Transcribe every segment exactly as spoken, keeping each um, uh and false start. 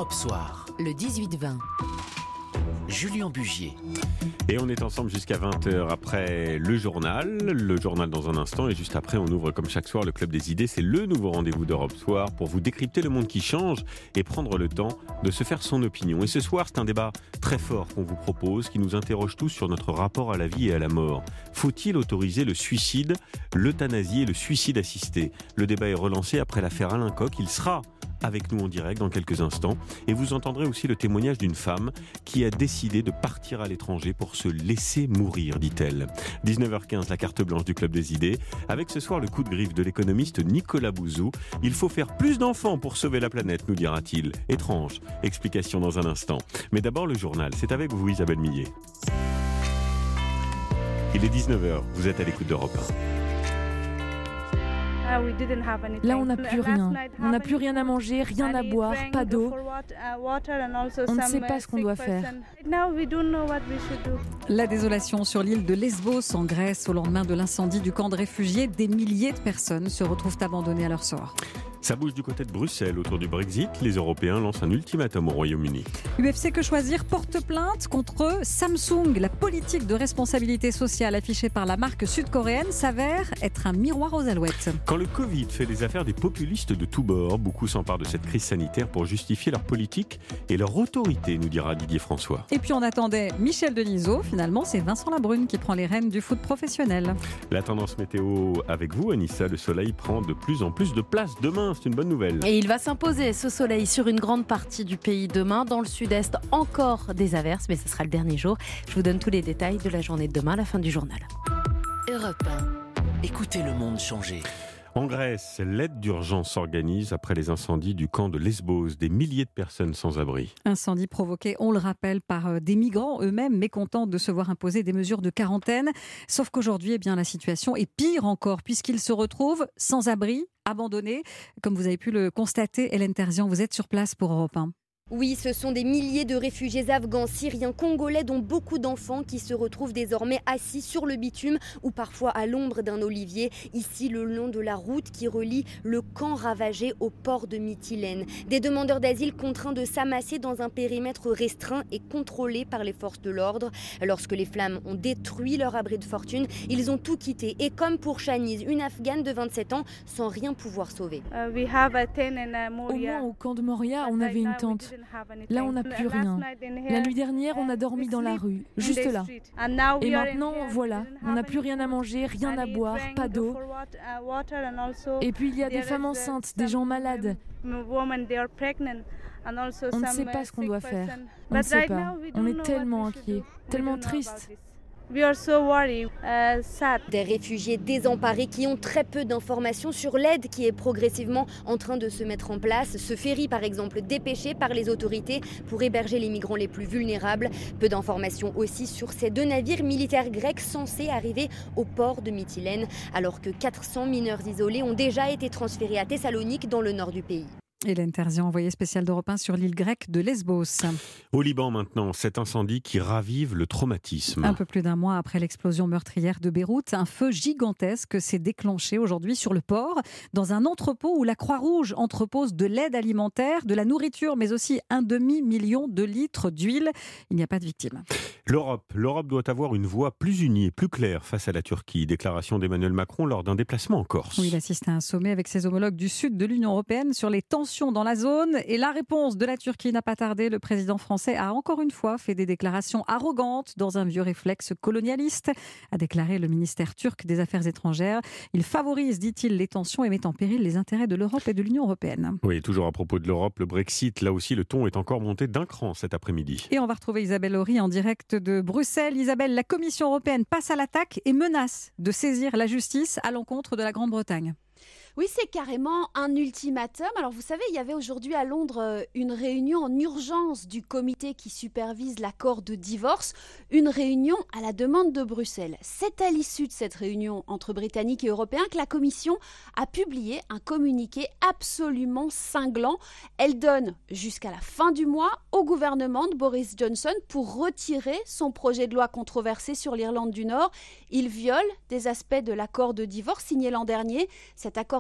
Europe Soir, le dix-huit vingt. Julien Bugier. Et on est ensemble jusqu'à vingt heures après le journal. Le journal dans un instant et juste après on ouvre comme chaque soir le Club des idées. C'est le nouveau rendez-vous d'Europe Soir pour vous décrypter le monde qui change et prendre le temps de se faire son opinion. Et ce soir c'est un débat très fort qu'on vous propose qui nous interroge tous sur notre rapport à la vie et à la mort. Faut-il autoriser le suicide, l'euthanasie et le suicide assisté ? Le débat est relancé après l'affaire Alain Coq. Il sera avec nous en direct dans quelques instants. Et vous entendrez aussi le témoignage d'une femme qui a décidé de partir à l'étranger pour se laisser mourir, dit-elle. dix-neuf heures quinze, la carte blanche du Club des idées. Avec ce soir le coup de griffe de l'économiste Nicolas Bouzou. Il faut faire plus d'enfants pour sauver la planète, nous dira-t-il. Étrange. Explication dans un instant. Mais d'abord le journal. C'est avec vous, Isabelle Millet. Il est dix-neuf heures. Vous êtes à l'écoute d'Europe un. Là, on n'a plus rien. On n'a plus rien à manger, rien à boire, pas d'eau. On ne sait pas ce qu'on doit faire. La désolation sur l'île de Lesbos, en Grèce, au lendemain de l'incendie du camp de réfugiés. Des milliers de personnes se retrouvent abandonnées à leur sort. Ça bouge du côté de Bruxelles. Autour du Brexit, les Européens lancent un ultimatum au Royaume-Uni. U F C Que Choisir porte plainte contre Samsung. La politique de responsabilité sociale affichée par la marque sud-coréenne s'avère être un miroir aux alouettes. Quand le Covid fait les affaires des populistes de tous bords, beaucoup s'emparent de cette crise sanitaire pour justifier leur politique et leur autorité, nous dira Didier François. Et puis on attendait Michel Denisot. Finalement, c'est Vincent Labrune qui prend les rênes du foot professionnel. La tendance météo avec vous, Anissa. Le soleil prend de plus en plus de place demain. C'est une bonne nouvelle. Et il va s'imposer, ce soleil, sur une grande partie du pays demain. Dans le sud-est, encore des averses, mais ce sera le dernier jour. Je vous donne tous les détails de la journée de demain à la fin du journal. Europe un. Écoutez le monde changer. En Grèce, l'aide d'urgence s'organise après les incendies du camp de Lesbos. Des milliers de personnes sans abri. Incendie provoqué, on le rappelle, par des migrants eux-mêmes mécontents de se voir imposer des mesures de quarantaine. Sauf qu'aujourd'hui, eh bien, la situation est pire encore puisqu'ils se retrouvent sans abri, abandonnés. Comme vous avez pu le constater, Hélène Terzian, vous êtes sur place pour Europe un. Oui, ce sont des milliers de réfugiés afghans, syriens, congolais, dont beaucoup d'enfants qui se retrouvent désormais assis sur le bitume ou parfois à l'ombre d'un olivier, ici le long de la route qui relie le camp ravagé au port de Mytilène. Des demandeurs d'asile contraints de s'amasser dans un périmètre restreint et contrôlé par les forces de l'ordre. Lorsque les flammes ont détruit leur abri de fortune, ils ont tout quitté. Et comme pour Shanice, une Afghane de vingt-sept ans, sans rien pouvoir sauver. Au moins, au camp de Moria, on avait une tente. Là, on n'a plus rien. La nuit dernière, on a dormi dans la rue, juste là. Et maintenant, voilà, on n'a plus rien à manger, rien à boire, pas d'eau. Et puis, il y a des femmes enceintes, des gens malades. On ne sait pas ce qu'on doit faire. On ne sait pas. On est tellement inquiets, tellement tristes. Des réfugiés désemparés qui ont très peu d'informations sur l'aide qui est progressivement en train de se mettre en place. Ce ferry, par exemple, dépêché par les autorités pour héberger les migrants les plus vulnérables. Peu d'informations aussi sur ces deux navires militaires grecs censés arriver au port de Mytilène, alors que quatre cents mineurs isolés ont déjà été transférés à Thessalonique, dans le nord du pays. Hélène Terzian, envoyée spéciale d'Europe un sur l'île grecque de Lesbos. Au Liban maintenant, cet incendie qui ravive le traumatisme. Un peu plus d'un mois après l'explosion meurtrière de Beyrouth, un feu gigantesque s'est déclenché aujourd'hui sur le port, dans un entrepôt où la Croix-Rouge entrepose de l'aide alimentaire, de la nourriture, mais aussi un demi-million de litres d'huile. Il n'y a pas de victimes. L'Europe, l'Europe doit avoir une voix plus unie et plus claire face à la Turquie. Déclaration d'Emmanuel Macron lors d'un déplacement en Corse. Oui, il assiste à un sommet avec ses homologues du sud de l'Union européenne sur les tensions dans la zone. Et la réponse de la Turquie n'a pas tardé. Le président français a encore une fois fait des déclarations arrogantes dans un vieux réflexe colonialiste, a déclaré le ministère turc des Affaires étrangères. Il favorise, dit-il, les tensions et met en péril les intérêts de l'Europe et de l'Union européenne. Oui, toujours à propos de l'Europe, le Brexit, là aussi le ton est encore monté d'un cran cet après-midi. Et on va retrouver Isabelle Horry en direct de Bruxelles. Isabelle, la Commission européenne passe à l'attaque et menace de saisir la justice à l'encontre de la Grande-Bretagne. Oui, c'est carrément un ultimatum. Alors vous savez, il y avait aujourd'hui à Londres une réunion en urgence du comité qui supervise l'accord de divorce, une réunion à la demande de Bruxelles. C'est à l'issue de cette réunion entre Britanniques et Européens que la Commission a publié un communiqué absolument cinglant. Elle donne jusqu'à la fin du mois au gouvernement de Boris Johnson pour retirer son projet de loi controversé sur l'Irlande du Nord. Il viole des aspects de l'accord de divorce signé l'an dernier. Cet accord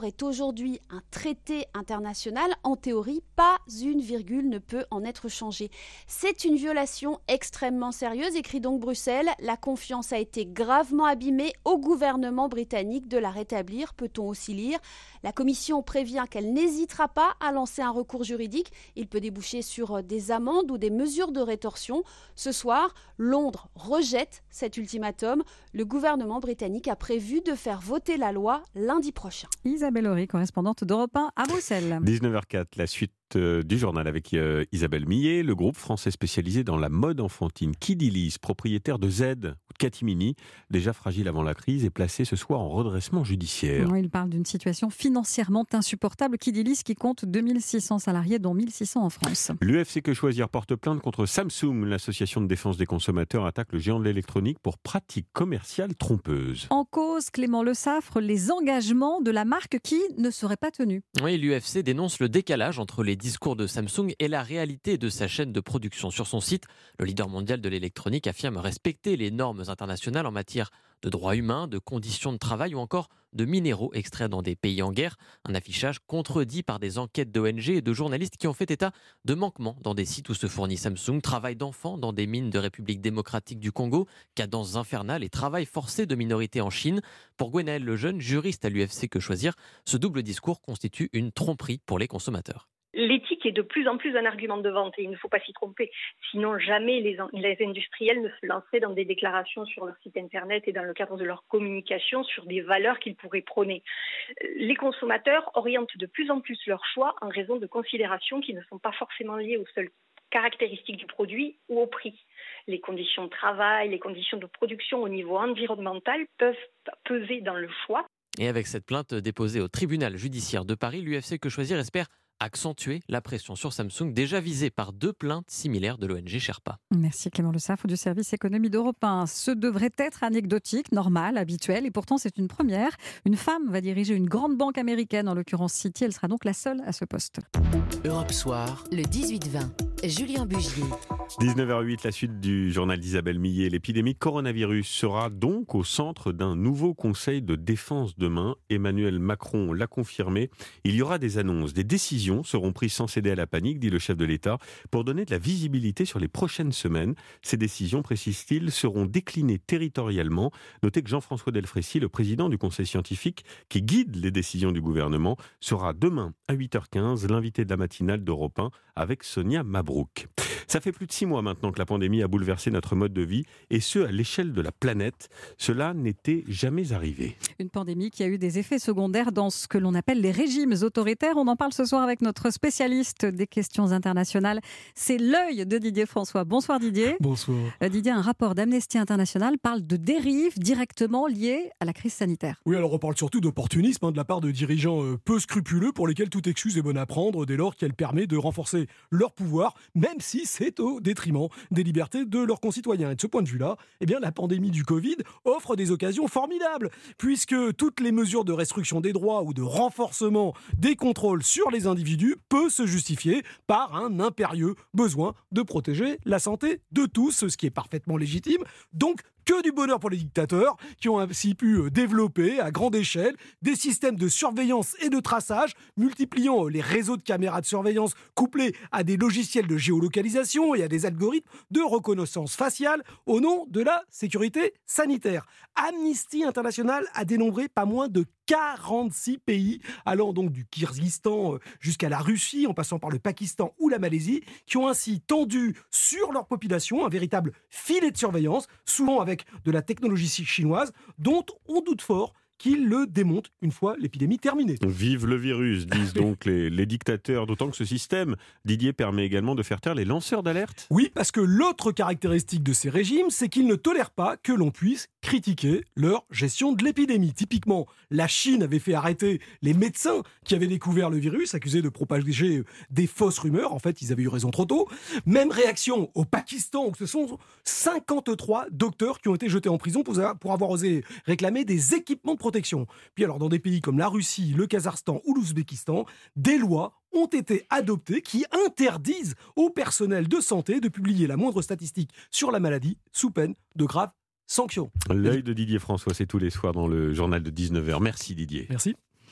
l'accord est aujourd'hui un traité international, en théorie, pas une virgule ne peut en être changée. C'est une violation extrêmement sérieuse, écrit donc Bruxelles. La confiance a été gravement abîmée. Au gouvernement britannique de la rétablir, peut-on aussi lire. La Commission prévient qu'elle n'hésitera pas à lancer un recours juridique. Il peut déboucher sur des amendes ou des mesures de rétorsion. Ce soir, Londres rejette cet ultimatum. Le gouvernement britannique a prévu de faire voter la loi lundi prochain. Isabelle Horry, correspondante d'Europe un à Bruxelles. dix-neuf heures quatre, la suite du journal avec euh, Isabelle Millet, le groupe français spécialisé dans la mode enfantine Kiddilis, propriétaire de Z ou de Catimini, déjà fragile avant la crise, est placé ce soir en redressement judiciaire. Il parle d'une situation financièrement insupportable. Kiddilis qui compte deux mille six cents salariés, dont mille six cents en France. L'U F C Que Choisir porte plainte contre Samsung. L'association de défense des consommateurs attaque le géant de l'électronique pour pratiques commerciales trompeuses. En cause, Clément Le Saffre, les engagements de la marque qui ne seraient pas tenus. Oui, l'U F C dénonce le décalage entre les discours de Samsung et la réalité de sa chaîne de production. Sur son site, le leader mondial de l'électronique affirme respecter les normes internationales en matière de droits humains, de conditions de travail ou encore de minéraux extraits dans des pays en guerre. Un affichage contredit par des enquêtes d'O N G et de journalistes qui ont fait état de manquements dans des sites où se fournit Samsung, travail d'enfants dans des mines de République démocratique du Congo, cadences infernales et travail forcé de minorités en Chine. Pour Gwenaël Lejeune, juriste à l'U F C Que Choisir, ce double discours constitue une tromperie pour les consommateurs. L'éthique est de plus en plus un argument de vente et il ne faut pas s'y tromper. Sinon, jamais les, les industriels ne se lanceraient dans des déclarations sur leur site internet et dans le cadre de leur communication sur des valeurs qu'ils pourraient prôner. Les consommateurs orientent de plus en plus leur choix en raison de considérations qui ne sont pas forcément liées aux seules caractéristiques du produit ou au prix. Les conditions de travail, les conditions de production au niveau environnemental peuvent peser dans le choix. Et avec cette plainte déposée au tribunal judiciaire de Paris, l'U F C Que Choisir espère accentuer la pression sur Samsung, déjà visée par deux plaintes similaires de l'O N G Sherpa. Merci Clément Le Saffre du service économie d'Europe un. Ce devrait être anecdotique, normal, habituel, et pourtant c'est une première. Une femme va diriger une grande banque américaine, en l'occurrence Citi, elle sera donc la seule à ce poste. Europe Soir, le dix-huit vingt. Julien Bugier. dix-neuf heures huit, la suite du journal d'Isabelle Millet. L'épidémie de coronavirus sera donc au centre d'un nouveau conseil de défense demain. Emmanuel Macron l'a confirmé. Il y aura des annonces, des décisions seront prises sans céder à la panique, dit le chef de l'État, pour donner de la visibilité sur les prochaines semaines. Ces décisions, précise-t-il, seront déclinées territorialement. Notez que Jean-François Delfrécy, le président du conseil scientifique qui guide les décisions du gouvernement, sera demain à huit heures quinze l'invité de la matinale d'Europe un avec Sonia Mabrouk. Ça fait plus de six mois maintenant que la pandémie a bouleversé notre mode de vie, et ce, à l'échelle de la planète. Cela n'était jamais arrivé. Une pandémie qui a eu des effets secondaires dans ce que l'on appelle les régimes autoritaires. On en parle ce soir avec notre spécialiste des questions internationales. C'est l'œil de Didier François. Bonsoir Didier. Bonsoir. Didier, un rapport d'Amnesty International parle de dérives directement liées à la crise sanitaire. Oui, alors on parle surtout d'opportunisme hein, de la part de dirigeants euh, peu scrupuleux pour lesquels toute excuse est bonne à prendre dès lors qu'elle permet de renforcer leur pouvoir, même si c'est au détriment des libertés de leurs concitoyens. Et de ce point de vue-là, eh bien, la pandémie du Covid offre des occasions formidables, puisque toutes les mesures de restriction des droits ou de renforcement des contrôles sur les individus peut se justifier par un impérieux besoin de protéger la santé de tous, ce qui est parfaitement légitime. Donc, que du bonheur pour les dictateurs qui ont ainsi pu développer à grande échelle des systèmes de surveillance et de traçage, multipliant les réseaux de caméras de surveillance couplés à des logiciels de géolocalisation et à des algorithmes de reconnaissance faciale au nom de la sécurité sanitaire. Amnesty International a dénombré pas moins de quarante-six pays, allant donc du Kyrgyzstan jusqu'à la Russie, en passant par le Pakistan ou la Malaisie, qui ont ainsi tendu sur leur population un véritable filet de surveillance, souvent avec de la technologie chinoise, dont on doute fort qu'il le démonte une fois l'épidémie terminée. Vive le virus, disent donc les, les dictateurs, d'autant que ce système, Didier, permet également de faire taire les lanceurs d'alerte. Oui, parce que l'autre caractéristique de ces régimes, c'est qu'ils ne tolèrent pas que l'on puisse critiquer leur gestion de l'épidémie. Typiquement, la Chine avait fait arrêter les médecins qui avaient découvert le virus, accusés de propager des fausses rumeurs. En fait, ils avaient eu raison trop tôt. Même réaction au Pakistan, où ce sont cinquante-trois docteurs qui ont été jetés en prison pour avoir, pour avoir osé réclamer des équipements de protection. Puis alors, dans des pays comme la Russie, le Kazakhstan ou l'Ouzbékistan, des lois ont été adoptées qui interdisent au personnel de santé de publier la moindre statistique sur la maladie sous peine de graves sanctions. L'œil de Didier François, c'est tous les soirs dans le journal de dix-neuf heures. Merci Didier. Merci.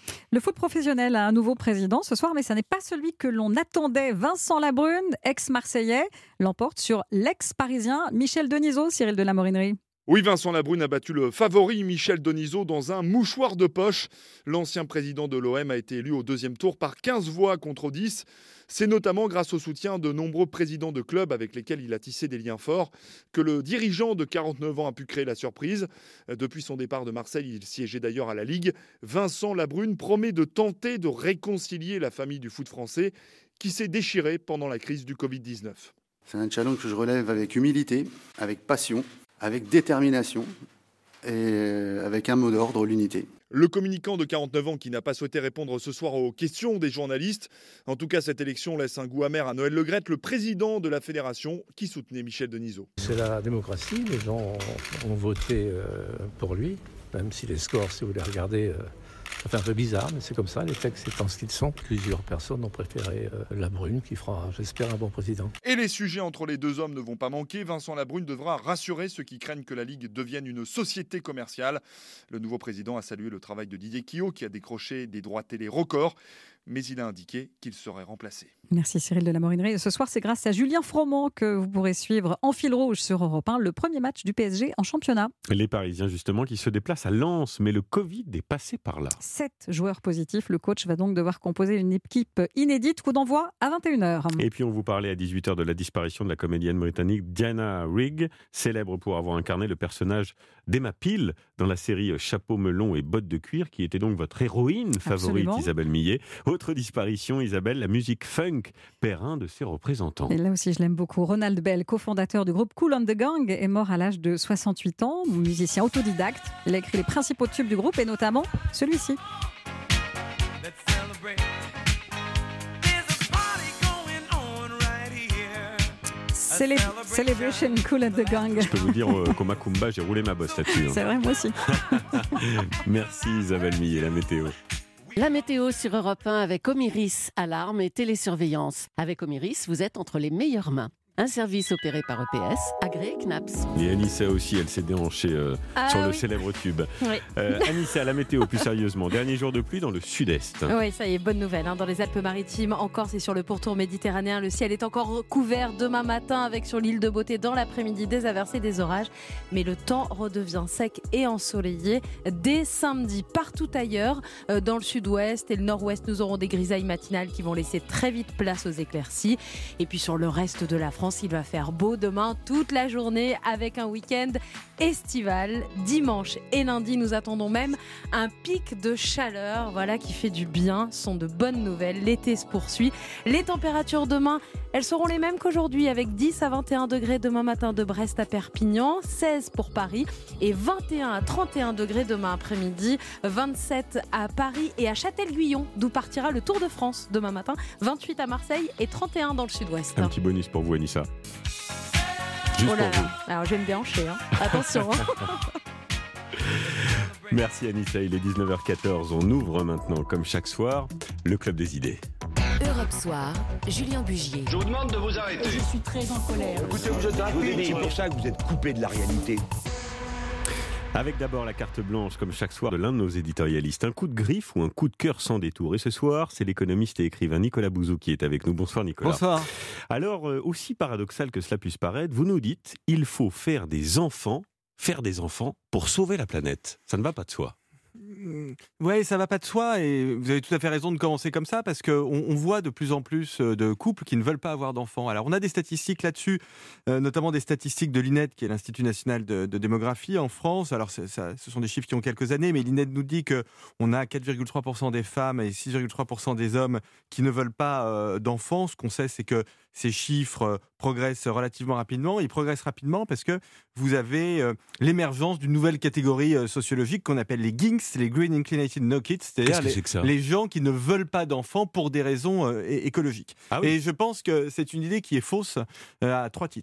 Le foot professionnel a un nouveau président ce soir, mais ce n'est pas celui que l'on attendait. Vincent Labrune, ex-marseillais, l'emporte sur l'ex-parisien Michel Denisot, Cyril de la Morinerie. Oui, Vincent Labrune a battu le favori Michel Denisot dans un mouchoir de poche. L'ancien président de l'O M a été élu au deuxième tour par quinze voix contre dix. C'est notamment grâce au soutien de nombreux présidents de clubs avec lesquels il a tissé des liens forts que le dirigeant de quarante-neuf ans a pu créer la surprise. Depuis son départ de Marseille, il siégeait d'ailleurs à la Ligue. Vincent Labrune promet de tenter de réconcilier la famille du foot français qui s'est déchirée pendant la crise du covid dix-neuf. C'est un challenge que je relève avec humilité, avec passion, avec détermination et avec un mot d'ordre, l'unité. Le communicant de quarante-neuf ans qui n'a pas souhaité répondre ce soir aux questions des journalistes. En tout cas, cette élection laisse un goût amer à Noël Le Graët, le président de la fédération qui soutenait Michel Denisot. C'est la démocratie, les gens ont voté pour lui, même si les scores, si vous les regardez, ça fait un peu bizarre, mais c'est comme ça, les textes étant ce qu'ils sont. Plusieurs personnes ont préféré euh, Labrune, qui fera, j'espère, un bon président. Et les sujets entre les deux hommes ne vont pas manquer. Vincent Labrune devra rassurer ceux qui craignent que la Ligue devienne une société commerciale. Le nouveau président a salué le travail de Didier Quillot, qui a décroché des droits télé records, mais il a indiqué qu'il serait remplacé. Merci Cyril de la Morinerie. Ce soir, c'est grâce à Julien Froment que vous pourrez suivre en fil rouge sur Europe un le premier match du P S G en championnat. Les Parisiens, justement, qui se déplacent à Lens, mais le Covid est passé par là. Sept joueurs positifs. Le coach va donc devoir composer une équipe inédite. Coup d'envoi à vingt et une heures. Et puis, on vous parlait à dix-huit heures de la disparition de la comédienne britannique Diana Rigg, célèbre pour avoir incarné le personnage d'Emma Peel dans la série Chapeau melon et bottes de cuir, qui était donc votre héroïne favorite, Absolument. Isabelle Millet. Autre disparition, Isabelle, la musique funk perd un de ses représentants. Et là aussi, je l'aime beaucoup. Ronald Bell, cofondateur du groupe Kool and the Gang, est mort à l'âge de soixante-huit ans. Musicien autodidacte, il a écrit les principaux tubes du groupe et notamment celui-ci. Célé- Celebration Kool and the Gang. Je peux vous dire euh, qu'au Macumba, j'ai roulé ma bosse là-dessus. Hein. C'est vrai, moi aussi. Merci Isabelle Millet, la météo. La météo sur Europe un avec Omiris, alarme et télésurveillance. Avec Omiris, vous êtes entre les meilleures mains. Un service opéré par E P S, agréé C N A P S. Et Anissa aussi, elle s'est déhanchée euh, ah, sur oui. le célèbre tube. Oui. Euh, Anissa, la météo, plus sérieusement. Dernier jour de pluie dans le sud-est. Oui, ça y est, bonne nouvelle. Hein. Dans les Alpes-Maritimes, encore c'est sur le pourtour méditerranéen. Le ciel est encore couvert demain matin avec sur l'île de Beauté dans l'après-midi des averses et des orages. Mais le temps redevient sec et ensoleillé dès samedi. Partout ailleurs, euh, dans le sud-ouest et le nord-ouest, nous aurons des grisailles matinales qui vont laisser très vite place aux éclaircies. Et puis sur le reste de la France, il va faire beau demain toute la journée avec un week-end estival. Dimanche et lundi, nous attendons même un pic de chaleur, voilà, qui fait du bien. Ce sont de bonnes nouvelles. L'été se poursuit. Les températures demain, elles seront les mêmes qu'aujourd'hui avec dix à vingt et un degrés demain matin de Brest à Perpignan, seize pour Paris et vingt et un à trente et un degrés demain après-midi, vingt-sept à Paris et à Châtel-Guyon d'où partira le Tour de France demain matin, vingt-huit à Marseille et trente et un dans le sud-ouest. Un petit bonus pour vous, Anissa. Juste oh là pour là. vous. Alors j'aime bien enchaîner, hein. Attention. Hein. Merci Anissa, il est dix-neuf heures quatorze. On ouvre maintenant, comme chaque soir, le Club des idées. Europe Soir, Julien Bugier. Je vous demande de vous arrêter. Je suis très en colère. Écoutez, vous êtes rapide, c'est pour ça que vous êtes coupé de la réalité. Avec d'abord la carte blanche, comme chaque soir, de l'un de nos éditorialistes. Un coup de griffe ou un coup de cœur sans détour. Et ce soir, c'est l'économiste et écrivain Nicolas Bouzou qui est avec nous. Bonsoir Nicolas. Bonsoir. Alors, euh, aussi paradoxal que cela puisse paraître, vous nous dites, il faut faire des enfants, faire des enfants pour sauver la planète. Ça ne va pas de soi. Oui, ça va pas de soi et vous avez tout à fait raison de commencer comme ça parce qu'on on voit de plus en plus de couples qui ne veulent pas avoir d'enfants. Alors on a des statistiques là-dessus, euh, notamment des statistiques de l'I N E D qui est l'Institut National de, de Démographie en France. Alors c'est, ça, ce sont des chiffres qui ont quelques années, mais l'I N E D nous dit qu'on a quatre virgule trois pour cent des femmes et six virgule trois pour cent des hommes qui ne veulent pas euh, d'enfants. Ce qu'on sait, c'est que ces chiffres progressent relativement rapidement. Ils progressent rapidement parce que vous avez euh, l'émergence d'une nouvelle catégorie euh, sociologique qu'on appelle les G I N Cs, les Green Inclinated No Kids, c'est-à-dire les, c'est les gens qui ne veulent pas d'enfants pour des raisons euh, écologiques. Ah oui. Et je pense que c'est une idée qui est fausse euh, à trois titres.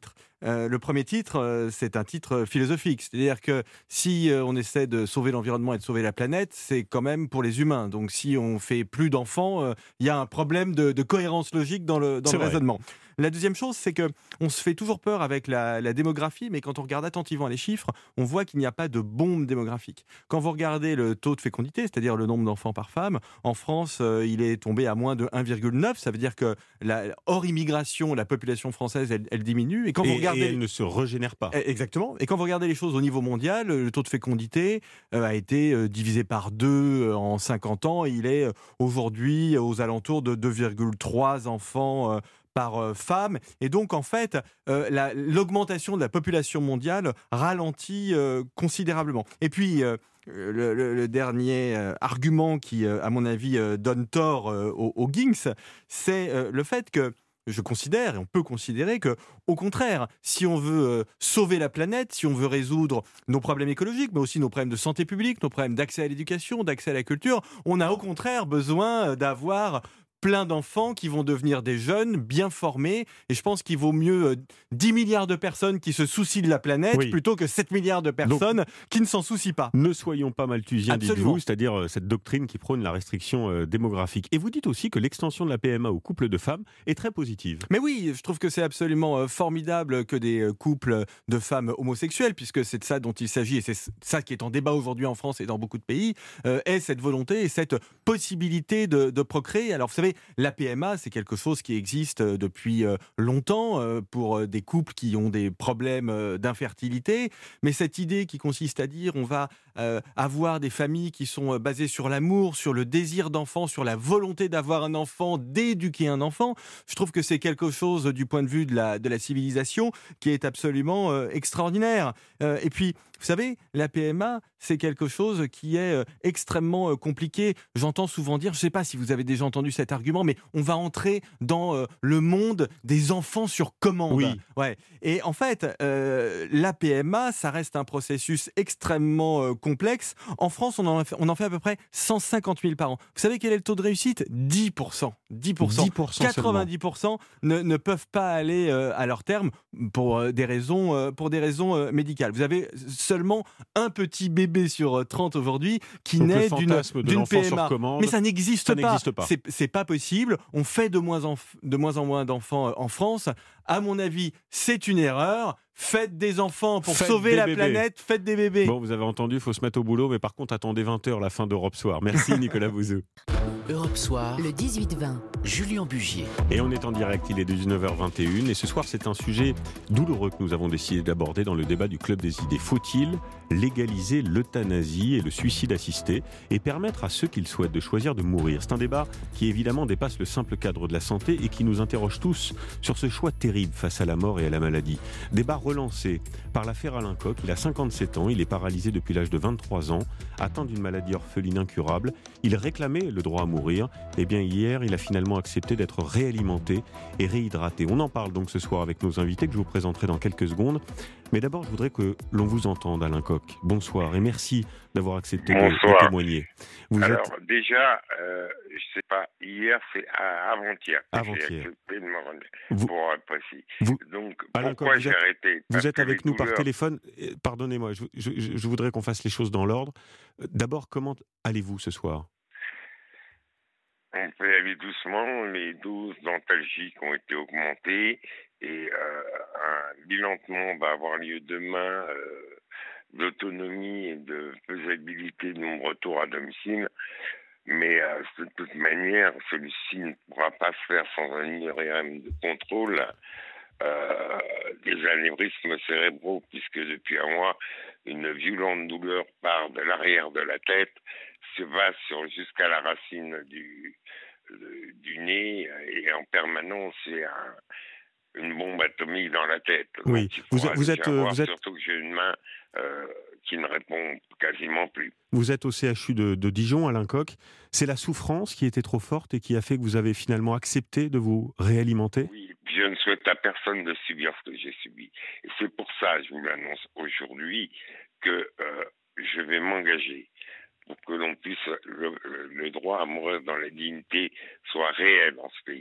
euh, le premier titre, euh, c'est un titre philosophique. C'est-à-dire que si euh, on essaie de sauver l'environnement et de sauver la planète, c'est quand même pour les humains. Donc si on fait plus d'enfants, il euh, y a un problème de, de cohérence logique dans le, dans le raisonnement. La deuxième chose, c'est que on se fait toujours peur avec la, la démographie, mais quand on regarde attentivement les chiffres, on voit qu'il n'y a pas de bombe démographique. Quand vous regardez le taux de fécondité, c'est-à-dire le nombre d'enfants par femme, en France, euh, il est tombé à moins de un virgule neuf. Ça veut dire que la, hors immigration, la population française, elle, elle diminue. Et quand et, vous regardez, et elle ne se régénère pas. Exactement. Et quand vous regardez les choses au niveau mondial, le taux de fécondité euh, a été euh, divisé par deux euh, en cinquante ans. Il est euh, aujourd'hui aux alentours de deux virgule trois enfants euh, par euh, femme. Et donc, en fait, euh, la, l'augmentation de la population mondiale ralentit euh, considérablement. Et puis, euh, le, le, le dernier euh, argument qui, euh, à mon avis, euh, donne tort euh, aux, aux Ginks, c'est euh, le fait que je considère, et on peut considérer que, au contraire, si on veut euh, sauver la planète, si on veut résoudre nos problèmes écologiques, mais aussi nos problèmes de santé publique, nos problèmes d'accès à l'éducation, d'accès à la culture, on a au contraire besoin d'avoir plein d'enfants qui vont devenir des jeunes bien formés, et je pense qu'il vaut mieux euh, dix milliards de personnes qui se soucient de la planète oui. plutôt que sept milliards de personnes Donc, qui ne s'en soucient pas. Ne soyons pas malthusiens, dites-vous, c'est-à-dire euh, cette doctrine qui prône la restriction euh, démographique. Et vous dites aussi que l'extension de la P M A aux couples de femmes est très positive. Mais oui, je trouve que c'est absolument euh, formidable que des euh, couples de femmes homosexuels, puisque c'est de ça dont il s'agit, et c'est ça qui est en débat aujourd'hui en France et dans beaucoup de pays, euh, est cette volonté et cette possibilité de, de procréer. Alors vous savez, la P M A, c'est quelque chose qui existe depuis longtemps pour des couples qui ont des problèmes d'infertilité. Mais cette idée qui consiste à dire on va avoir des familles qui sont basées sur l'amour, sur le désir d'enfant, sur la volonté d'avoir un enfant, d'éduquer un enfant, je trouve que c'est quelque chose du point de vue de la, de la civilisation qui est absolument extraordinaire. Et puis, vous savez, la P M A, c'est quelque chose qui est extrêmement compliqué. J'entends souvent dire, je ne sais pas si vous avez déjà entendu cet argument, mais on va entrer dans euh, le monde des enfants sur commande. Oui. Ouais. Et en fait, euh, la P M A, ça reste un processus extrêmement euh, complexe. En France, on en, fait, on en fait à peu près cent cinquante mille par an. Vous savez quel est le taux de réussite ? dix pour cent. dix pour cent. dix pour cent quatre-vingt-dix pour cent ne, ne peuvent pas aller euh, à leur terme pour euh, des raisons, euh, pour des raisons euh, médicales. Vous avez seulement un petit bébé sur trente aujourd'hui qui Donc naît d'une, d'une P M A. Commande, mais ça n'existe ça pas. N'existe pas. C'est, c'est pas possible. On fait de moins, en, de moins en moins d'enfants en France. À mon avis, c'est une erreur. Faites des enfants pour faites sauver la bébés. planète. Faites des bébés. Bon, vous avez entendu, il faut se mettre au boulot. Mais par contre, attendez vingt heures la fin d'Europe Soir. Merci Nicolas Bouzou. Europe Soir, le dix-huit vingt, Julien Bugier. Et on est en direct, il est dix-neuf heures vingt et une. Et ce soir, c'est un sujet douloureux que nous avons décidé d'aborder dans le débat du Club des idées. Faut-il légaliser l'euthanasie et le suicide assisté et permettre à ceux qui le souhaitent de choisir de mourir ? C'est un débat qui évidemment dépasse le simple cadre de la santé et qui nous interroge tous sur ce choix terrible face à la mort et à la maladie. Débat relancé par l'affaire Alain Koch. Il a cinquante-sept ans, il est paralysé depuis l'âge de vingt-trois ans, atteint d'une maladie orpheline incurable. Il réclamait le droit à mourir. Et bien hier, il a finalement accepté d'être réalimenté et réhydraté. On en parle donc ce soir avec nos invités que je vous présenterai dans quelques secondes. Mais d'abord, je voudrais que l'on vous entende, Alain Koch. Bonsoir et merci d'avoir accepté de, de témoigner. Vous Alors êtes... déjà, euh, je sais pas, hier, c'est avant-hier. Avant-hier. J'ai accepté de me rendre vous... pour être précis. Vous... Donc, Alain pourquoi Koch, j'ai êtes... arrêté Vous êtes avec nous douleurs... par téléphone. Pardonnez-moi, je, je, je voudrais qu'on fasse les choses dans l'ordre. D'abord, comment allez-vous ce soir ? On peut aller doucement, les doses d'antalgiques ont été augmentées et euh, un bilantement va avoir lieu demain euh, d'autonomie et de faisabilité de mon retour à domicile. Mais euh, de toute manière, celui-ci ne pourra pas se faire sans un I R M de contrôle euh, des anévrismes cérébraux, puisque depuis un mois, une violente douleur part de l'arrière de la tête, se va sur, jusqu'à la racine du, le, du nez, et en permanence, c'est un, une bombe atomique dans la tête. Oui, vous, vous êtes... Vous êtes... Surtout que j'ai une main euh, qui ne répond quasiment plus. Vous êtes au C H U de, de Dijon, Alain Koch. C'est la souffrance qui était trop forte et qui a fait que vous avez finalement accepté de vous réalimenter ? Oui, je ne souhaite à personne de subir ce que j'ai subi. Et c'est pour ça, je vous l'annonce aujourd'hui, que euh, je vais m'engager pour que l'on puisse, le, le droit à mourir dans la dignité soit réel dans ce pays.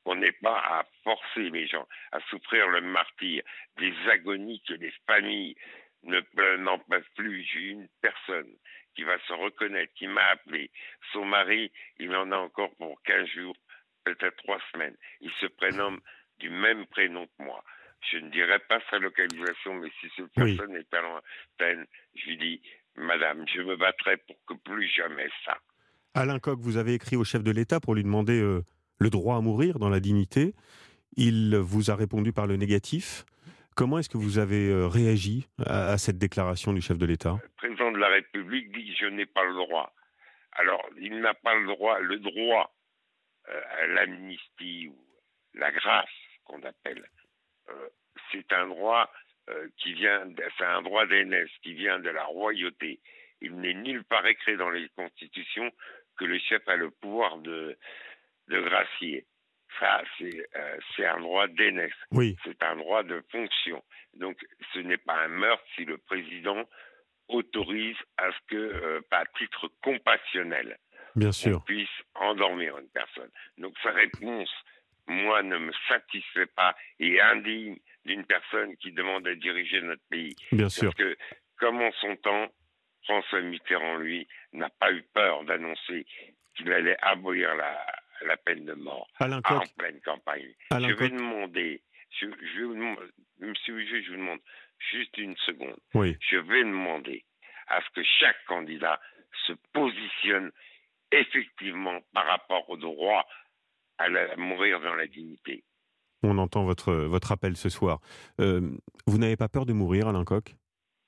On n'est pas à forcer les gens à souffrir le martyre, des agonies que les familles ne, n'en peuvent plus. J'ai une personne qui va se reconnaître, qui m'a appelé. Son mari, il en a encore pour quinze jours, peut-être trois semaines. Il se prénomme du même prénom que moi. Je ne dirai pas sa localisation, mais si cette Oui. personne est à l'antenne, je lui dis, madame, je me battrai pour que plus jamais ça. Alain Coq, vous avez écrit au chef de l'État pour lui demander euh, le droit à mourir dans la dignité. Il vous a répondu par le négatif. Comment est-ce que vous avez euh, réagi à, à cette déclaration du chef de l'État ? Le président de la République dit que je n'ai pas le droit. Alors, il n'a pas le droit, le droit euh, à l'amnistie ou la grâce qu'on appelle. Euh, c'est un droit euh, qui vient, de, c'est un droit d'aînesse qui vient de la royauté. Il n'est nulle part écrit dans les constitutions que le chef a le pouvoir de, de gracier. Ça, c'est, euh, c'est un droit d'aînesse. Oui. C'est un droit de fonction. Donc, ce n'est pas un meurtre si le président autorise à ce que, euh, à titre compassionnel, Bien sûr. on puisse endormir une personne. Donc, sa réponse, moi, ne me satisfait pas et est indigne d'une personne qui demande à diriger notre pays. Bien Parce sûr. que, comme en son temps, François Mitterrand, lui, n'a pas eu peur d'annoncer qu'il allait abolir la, la peine de mort Alain en Coq. pleine campagne. Alain je vais Coq. demander, je, je vais demander, monsieur le juge, je vous demande juste une seconde. Oui. Je vais demander à ce que chaque candidat se positionne effectivement par rapport au droit à, la, à mourir dans la dignité. On entend votre, votre appel ce soir. Euh, vous n'avez pas peur de mourir, Alain Coq ?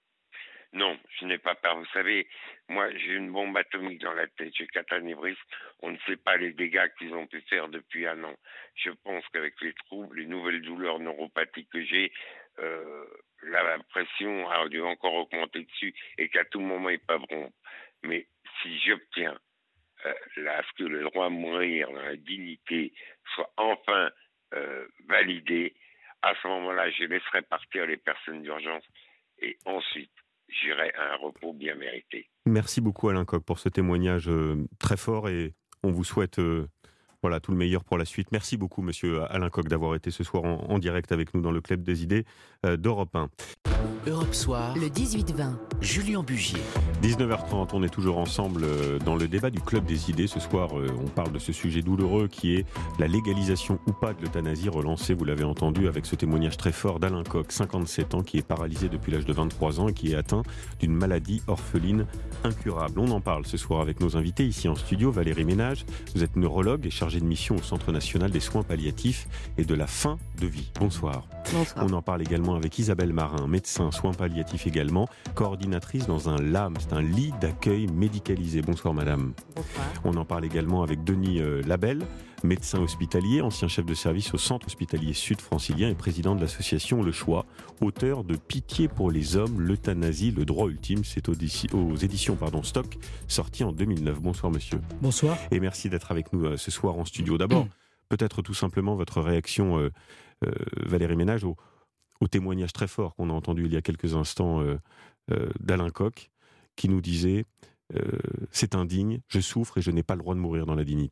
Non, je n'ai pas peur. Vous savez, moi, j'ai une bombe atomique dans la tête. J'ai quatre anévrismes. On ne sait pas les dégâts qu'ils ont pu faire depuis un an. Je pense qu'avec les troubles, les nouvelles douleurs neuropathiques que j'ai, euh, la pression a dû encore augmenter dessus et qu'à tout moment, ils peuvent rompre. Mais si j'obtiens euh, là, à ce que le droit à mourir dans la dignité soit enfin euh, validé, à ce moment-là, je laisserai partir les personnes d'urgence et ensuite, j'irai à un repos bien mérité. Merci beaucoup Alain Coq pour ce témoignage euh, très fort et on vous souhaite euh, voilà, tout le meilleur pour la suite. Merci beaucoup monsieur Alain Coq d'avoir été ce soir en, en direct avec nous dans le Club des idées euh, d'Europe un. Europe Soir, le dix-huit vingt, Julien Bugier. dix-neuf heures trente, on est toujours ensemble dans le débat du Club des idées. Ce soir, on parle de ce sujet douloureux qui est la légalisation ou pas de l'euthanasie, relancée, vous l'avez entendu, avec ce témoignage très fort d'Alain Coq, cinquante-sept ans, qui est paralysé depuis l'âge de vingt-trois ans et qui est atteint d'une maladie orpheline incurable. On en parle ce soir avec nos invités ici en studio. Valérie Ménage, vous êtes neurologue et chargée de mission au Centre national des soins palliatifs et de la fin de vie. Bonsoir. Bonsoir. On en parle également avec Isabelle Marin, médecin, soins palliatifs également, coordinatrice dans un L A M, c'est un lit d'accueil médicalisé. Bonsoir madame. Bonsoir. On en parle également avec Denis euh, Labelle, médecin hospitalier, ancien chef de service au Centre hospitalier sud francilien et président de l'association Le Choix, auteur de Pitié pour les hommes, l'euthanasie, le droit ultime. C'est aux, aux éditions pardon, Stock, sorti en deux mille neuf. Bonsoir monsieur. Bonsoir. Et merci d'être avec nous euh, ce soir en studio. D'abord, mmh. peut-être tout simplement votre réaction, euh, euh, Valérie Ménage, au, au témoignage très fort qu'on a entendu il y a quelques instants euh, euh, d'Alain Coq, qui nous disait euh, « C'est indigne, je souffre et je n'ai pas le droit de mourir dans la dignité ».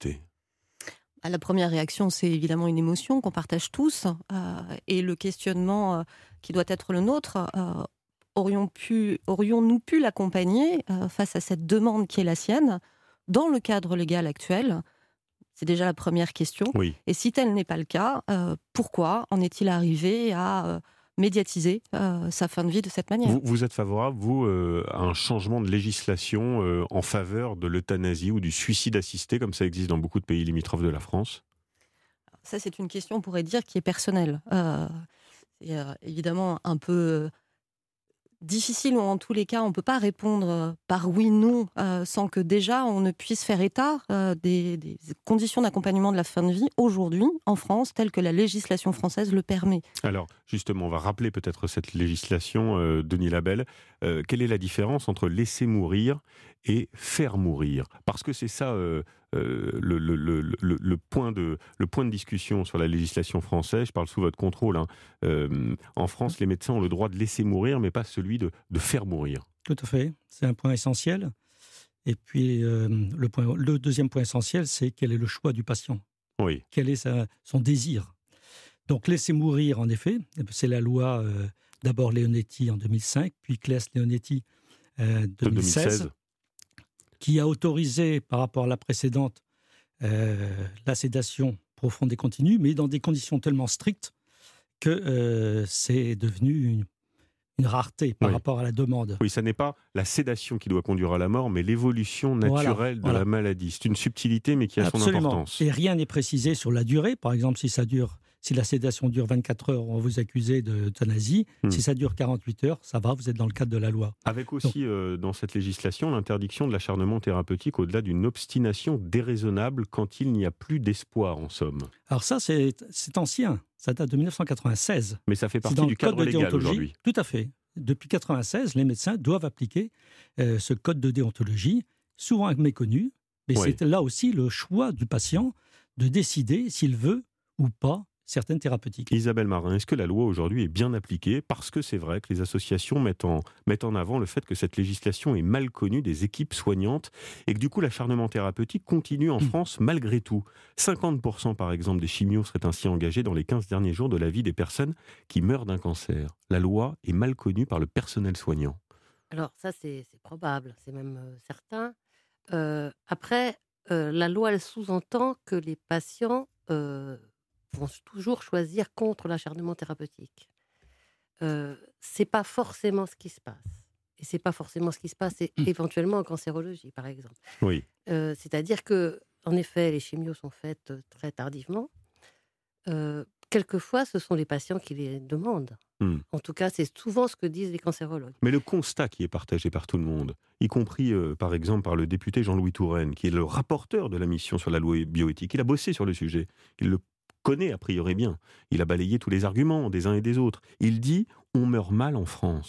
La première réaction, c'est évidemment une émotion qu'on partage tous, euh, et le questionnement euh, qui doit être le nôtre, euh, aurions pu, aurions-nous pu l'accompagner euh, face à cette demande qui est la sienne, dans le cadre légal actuel ? C'est déjà la première question. Oui. Et si tel n'est pas le cas, euh, pourquoi en est-il arrivé à euh, médiatiser euh, sa fin de vie de cette manière ? Vous, vous êtes favorable, vous, euh, à un changement de législation euh, en faveur de l'euthanasie ou du suicide assisté, comme ça existe dans beaucoup de pays limitrophes de la France ? Ça, c'est une question, on pourrait dire, qui est personnelle. Euh, c'est euh, évidemment un peu euh, difficile, ou en tous les cas, on ne peut pas répondre par oui, non, euh, sans que déjà on ne puisse faire état euh, des, des conditions d'accompagnement de la fin de vie aujourd'hui en France, telles que la législation française le permet. Alors, justement, on va rappeler peut-être cette législation, euh, Denis Labelle. Euh, quelle est la différence entre laisser mourir et faire mourir ? Parce que c'est ça euh, euh, le, le, le, le, le, point de, le point de discussion sur la législation française. Je parle sous votre contrôle. Hein. Euh, en France, les médecins ont le droit de laisser mourir, mais pas celui de, de faire mourir. Tout à fait. C'est un point essentiel. Et puis, euh, le, point, le deuxième point essentiel, c'est quel est le choix du patient. Oui. Quel est sa, son désir. Donc laisser mourir, en effet, c'est la loi euh, d'abord Leonetti en deux mille cinq, puis Claes-Leonetti euh, deux mille seize, deux mille seize, qui a autorisé, par rapport à la précédente, euh, la sédation profonde et continue, mais dans des conditions tellement strictes que euh, c'est devenu une, une rareté par oui. rapport à la demande. Oui, ça n'est pas la sédation qui doit conduire à la mort, mais l'évolution naturelle voilà, de voilà. la maladie. C'est une subtilité, mais qui a Absolument. son importance. Et rien n'est précisé sur la durée. Par exemple, si ça dure, si la sédation dure vingt-quatre heures, on va vous accuser d'euthanasie. Hmm. Si ça dure quarante-huit heures, ça va, vous êtes dans le cadre de la loi. Avec aussi, Donc, euh, dans cette législation, l'interdiction de l'acharnement thérapeutique au-delà d'une obstination déraisonnable quand il n'y a plus d'espoir, en somme. Alors ça, c'est ancien. Ça date de mille neuf cent quatre-vingt-seize. Mais ça fait partie du cadre légal aujourd'hui. Tout à fait. Depuis mille neuf cent quatre-vingt-seize, les médecins doivent appliquer euh, ce code de déontologie, souvent méconnu, mais oui. c'est là aussi le choix du patient de décider s'il veut ou pas certaines thérapeutiques. Isabelle Marin, est-ce que la loi aujourd'hui est bien appliquée? Parce que c'est vrai que les associations mettent en, mettent en avant le fait que cette législation est mal connue des équipes soignantes et que du coup l'acharnement thérapeutique continue en mmh. France malgré tout. cinquante pour cent par exemple des chimios seraient ainsi engagés dans les quinze derniers jours de la vie des personnes qui meurent d'un cancer. La loi est mal connue par le personnel soignant. Alors ça c'est probable, c'est même euh, certain. Euh, après, euh, la loi elle sous-entend que les patients... Euh, vont toujours choisir contre l'acharnement thérapeutique. Euh, c'est pas forcément ce qui se passe. Et c'est pas forcément ce qui se passe, et mmh. éventuellement en cancérologie, par exemple. Oui. Euh, C'est-à-dire que, en effet, les chimios sont faites très tardivement. Euh, quelquefois, ce sont les patients qui les demandent. Mmh. En tout cas, c'est souvent ce que disent les cancérologues. Mais le constat qui est partagé par tout le monde, y compris, euh, par exemple, par le député Jean-Louis Touraine, qui est le rapporteur de la mission sur la loi bioéthique, il a bossé sur le sujet. Il le connaît a priori bien. Il a balayé tous les arguments des uns et des autres. Il dit « on meurt mal en France ».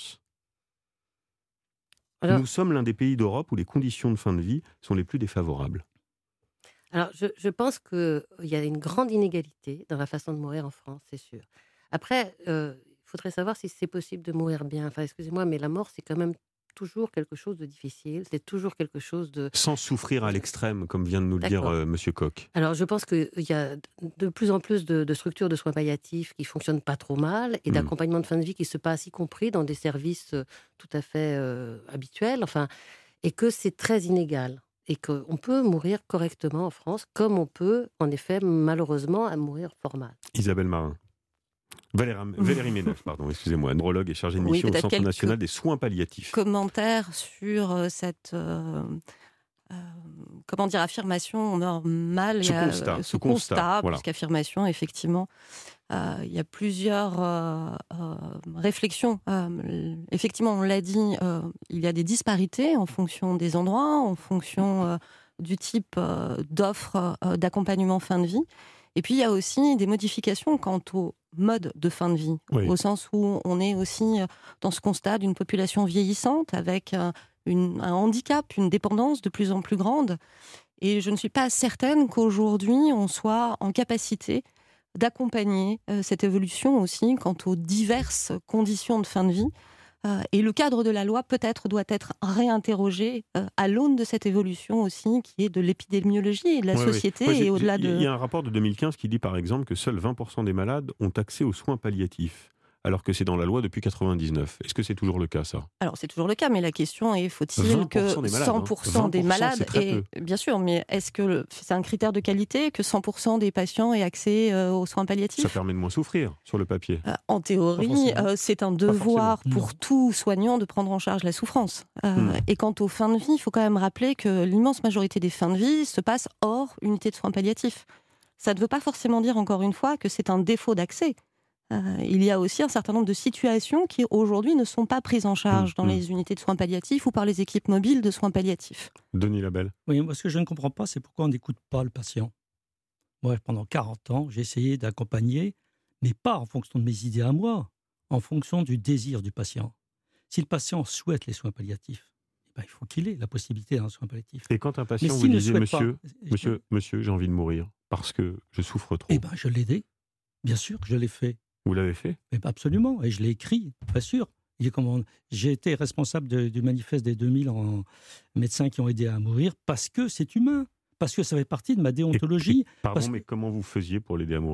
Nous sommes l'un des pays d'Europe où les conditions de fin de vie sont les plus défavorables. Alors, je, je pense qu'il y a une grande inégalité dans la façon de mourir en France, c'est sûr. Après, il euh, faudrait savoir si c'est possible de mourir bien. Enfin, excusez-moi, mais la mort, c'est quand même toujours quelque chose de difficile, c'est toujours quelque chose de... Sans souffrir à l'extrême, comme vient de nous le dire euh, Monsieur Koch. Alors, je pense qu'il y a de plus en plus de, de structures de soins palliatifs qui fonctionnent pas trop mal, et mmh. d'accompagnement de fin de vie qui se passe, y compris dans des services tout à fait euh, habituels, enfin, et que c'est très inégal. Et qu'on peut mourir correctement en France, comme on peut, en effet, malheureusement, mourir fort mal. Isabelle Marin. Valérie, Valérie Ménage, pardon, excusez-moi, neurologue et chargée de mission oui, au Centre national des soins palliatifs. Commentaire sur cette euh, euh, comment dire, affirmation, on meurt mal. Ce constat, ce constat, constat voilà. Puisqu'affirmation, effectivement, euh, il y a plusieurs euh, euh, réflexions. Euh, effectivement, on l'a dit, euh, il y a des disparités en fonction des endroits, en fonction euh, du type euh, d'offres euh, d'accompagnement fin de vie. Et puis, il y a aussi des modifications quant au mode de fin de vie, oui. au sens où on est aussi dans ce constat d'une population vieillissante avec une, un handicap, une dépendance de plus en plus grande. Et je ne suis pas certaine qu'aujourd'hui, on soit en capacité d'accompagner euh, cette évolution aussi quant aux diverses conditions de fin de vie. Euh, et le cadre de la loi, peut-être, doit être réinterrogé euh, à l'aune de cette évolution aussi, qui est de l'épidémiologie et de la oui, société. Oui. Et au-delà de... Il y a un rapport de deux mille quinze qui dit, par exemple, que seuls vingt pour cent des malades ont accès aux soins palliatifs, alors que c'est dans la loi depuis quatre-vingt-dix-neuf. Est-ce que c'est toujours le cas, ça? Alors, c'est toujours le cas, mais la question est, faut-il que cent pour cent des malades... Et, bien sûr, mais est-ce que c'est un critère de qualité que cent pour cent des patients aient accès euh, aux soins palliatifs? Ça permet de moins souffrir, sur le papier. Euh, en théorie, euh, c'est un devoir pour tout soignant de prendre en charge la souffrance. Euh, mmh. Et quant aux fins de vie, il faut quand même rappeler que l'immense majorité des fins de vie se passent hors unité de soins palliatifs. Ça ne veut pas forcément dire, encore une fois, que c'est un défaut d'accès. Euh, il y a aussi un certain nombre de situations qui, aujourd'hui, ne sont pas prises en charge mmh, dans mmh. les unités de soins palliatifs ou par les équipes mobiles de soins palliatifs. Denis Labelle. Oui, moi, ce que je ne comprends pas, c'est pourquoi on n'écoute pas le patient. Moi, pendant quarante ans, j'ai essayé d'accompagner, mais pas en fonction de mes idées à moi, en fonction du désir du patient. Si le patient souhaite les soins palliatifs, eh ben, il faut qu'il ait la possibilité d'un soin palliatif. Et quand un patient vous disait, monsieur, pas, monsieur, monsieur, j'ai envie de mourir parce que je souffre trop. Eh bien, je l'ai aidé. Bien sûr que je l'ai fait. Vous l'avez fait? Eh ben absolument, et je l'ai écrit, bien sûr. J'ai été responsable de, du manifeste des deux mille en médecins qui ont aidé à mourir parce que c'est humain, parce que ça fait partie de ma déontologie. Et, et, pardon, parce... mais comment vous faisiez pour l'aider à mourir ?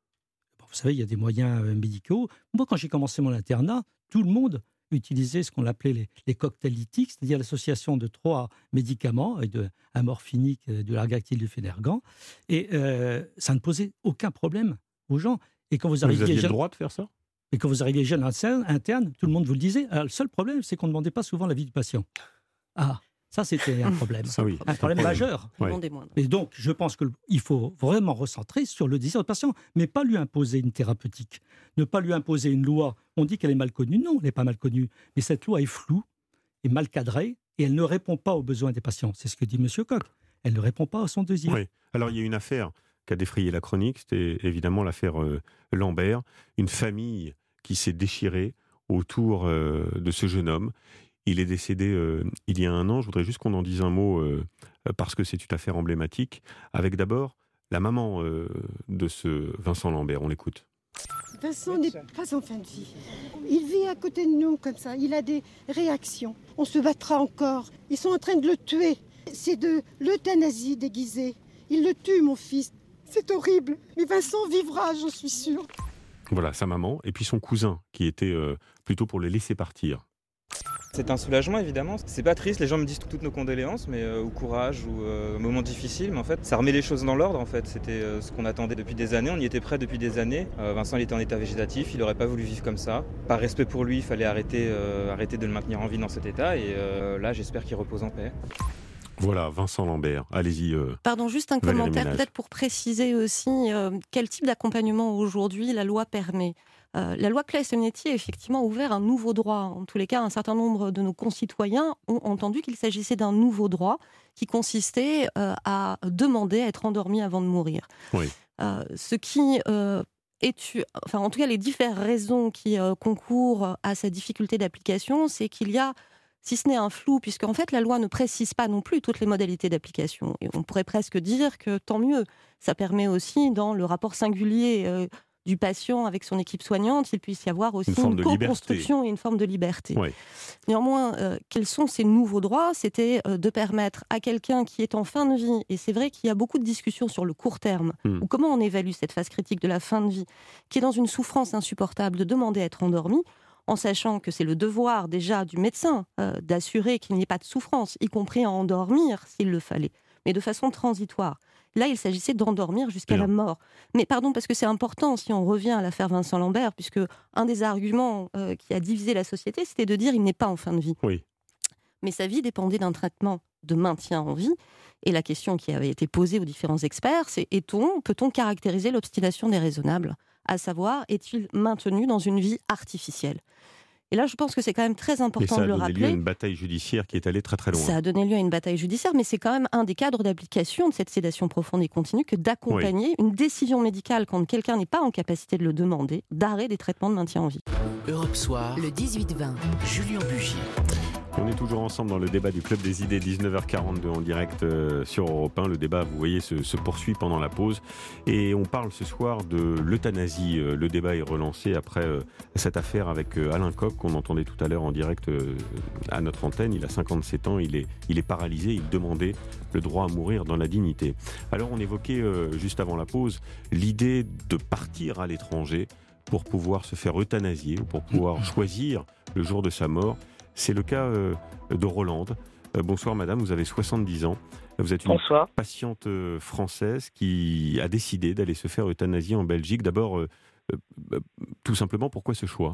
Vous savez, il y a des moyens euh, médicaux. Moi, quand j'ai commencé mon internat, tout le monde utilisait ce qu'on appelait les, les cocktails lithiques, c'est-à-dire l'association de trois médicaments, avec de, un morphinique, de l'argactyl, du Fénergan, et euh, ça ne posait aucun problème aux gens. Et quand vous arriviez vous aviez jeune, le droit de faire ça ? Et quand vous arriviez jeune interne, tout le monde vous le disait. Alors, le seul problème, c'est qu'on ne demandait pas souvent l'avis du patient. Ah, ça, c'était un problème. Ah oui, un problème majeur. Ouais. Et donc, je pense qu'il faut vraiment recentrer sur le désir du patient, mais pas lui imposer une thérapeutique. Ne pas lui imposer une loi. On dit qu'elle est mal connue. Non, elle n'est pas mal connue. Mais cette loi est floue, est mal cadrée, et elle ne répond pas aux besoins des patients. C'est ce que dit M. Koch. Elle ne répond pas à son désir. Oui. Alors, il y a une affaire qui a défrayé la chronique. C'était évidemment l'affaire euh, Lambert. Une famille qui s'est déchirée autour euh, de ce jeune homme. Il est décédé euh, il y a un an. Je voudrais juste qu'on en dise un mot euh, parce que c'est une affaire emblématique. Avec d'abord la maman euh, de ce Vincent Lambert. On l'écoute. Vincent n'est pas en fin de vie. Il vit à côté de nous comme ça. Il a des réactions. On se battra encore. Ils sont en train de le tuer. C'est de l'euthanasie déguisée. Ils le tuent, mon fils. C'est horrible. Mais Vincent vivra, j'en suis sûre. Voilà, sa maman et puis son cousin qui était euh, plutôt pour le laisser partir. C'est un soulagement évidemment, c'est pas triste, les gens me disent toutes nos condoléances, mais euh, au courage ou euh, moment difficile, mais en fait ça remet les choses dans l'ordre en fait, c'était euh, ce qu'on attendait depuis des années, on y était prêt depuis des années. Euh, Vincent il était en état végétatif, il aurait pas voulu vivre comme ça. Par respect pour lui, il fallait arrêter, euh, arrêter de le maintenir en vie dans cet état et euh, là j'espère qu'il repose en paix. Voilà, Vincent Lambert, allez-y. Euh, Pardon, juste un Valérie commentaire Ménage. peut-être pour préciser aussi euh, quel type d'accompagnement aujourd'hui la loi permet. Euh, la loi Claes-Leonetti a effectivement ouvert un nouveau droit. En tous les cas, un certain nombre de nos concitoyens ont entendu qu'il s'agissait d'un nouveau droit qui consistait euh, à demander à être endormi avant de mourir. Oui. Euh, ce qui euh, est, enfin en tout cas les diverses raisons qui euh, concourent à sa difficulté d'application, c'est qu'il y a, si ce n'est un flou, puisqu'en fait la loi ne précise pas non plus toutes les modalités d'application. Et on pourrait presque dire que tant mieux. Ça permet aussi, dans le rapport singulier euh, du patient avec son équipe soignante, il puisse y avoir aussi une, une co-construction et une forme de liberté. Oui. Néanmoins, euh, quels sont ces nouveaux droits ? C'était euh, de permettre à quelqu'un qui est en fin de vie, et c'est vrai qu'il y a beaucoup de discussions sur le court terme, mmh. ou comment on évalue cette phase critique de la fin de vie, qui est dans une souffrance insupportable, de demander à être endormi, en sachant que c'est le devoir déjà du médecin euh, d'assurer qu'il n'y ait pas de souffrance, y compris à endormir s'il le fallait, mais de façon transitoire. Là, il s'agissait d'endormir jusqu'à Bien. la mort. Mais pardon, parce que c'est important, si on revient à l'affaire Vincent Lambert, puisque un des arguments euh, qui a divisé la société, c'était de dire qu'il n'est pas en fin de vie. Oui. Mais sa vie dépendait d'un traitement de maintien en vie. Et la question qui avait été posée aux différents experts, c'est est-on, peut-on caractériser l'obstination déraisonnable ? À savoir, est-il maintenu dans une vie artificielle ? Et là, je pense que c'est quand même très important de le rappeler. Ça a donné lieu à une bataille judiciaire qui est allée très très loin. Ça a donné lieu à une bataille judiciaire, mais c'est quand même un des cadres d'application de cette sédation profonde et continue que d'accompagner oui. une décision médicale quand quelqu'un n'est pas en capacité de le demander, d'arrêt des traitements de maintien en vie. Europe Soir, le dix-huit vingt, Julien Bugier. On est toujours ensemble dans le débat du Club des idées, dix-neuf heures quarante-deux en direct euh, sur Europe un. Le débat, vous voyez, se, se poursuit pendant la pause. Et on parle ce soir de l'euthanasie. Euh, le débat est relancé après euh, cette affaire avec euh, Alain Koch, qu'on entendait tout à l'heure en direct euh, à notre antenne. Il a cinquante-sept ans, il est, il est paralysé, il demandait le droit à mourir dans la dignité. Alors on évoquait euh, juste avant la pause l'idée de partir à l'étranger pour pouvoir se faire euthanasier ou pour pouvoir choisir le jour de sa mort. C'est le cas euh, de Rolande. Euh, bonsoir madame, vous avez soixante-dix ans. Vous êtes une bonsoir. patiente euh, française qui a décidé d'aller se faire euthanasier en Belgique. D'abord, euh, euh, tout simplement, pourquoi ce choix ?